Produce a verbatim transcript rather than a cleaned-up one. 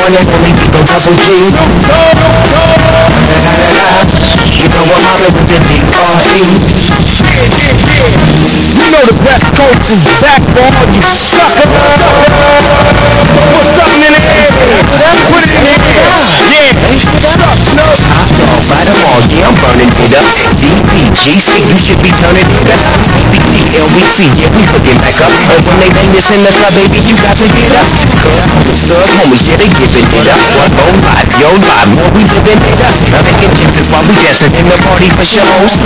one and only Digo Double G. You know we're hollering with the D R E. You know the West Coast is back for all you suckers. What's up, in there? Let's put it in there. Yeah. What's up, Snow? I throw right along, yeah, I'm burning it up. D P G C, you should be turning it up. C B T L B C, yeah, we hooking back up. And when they bang this in the club, baby, you got to get up. Cause homies, good homies, yeah, they giving it up. One more live, Joe live, more we living it up. I'm making changes while we dancing in the party for shows.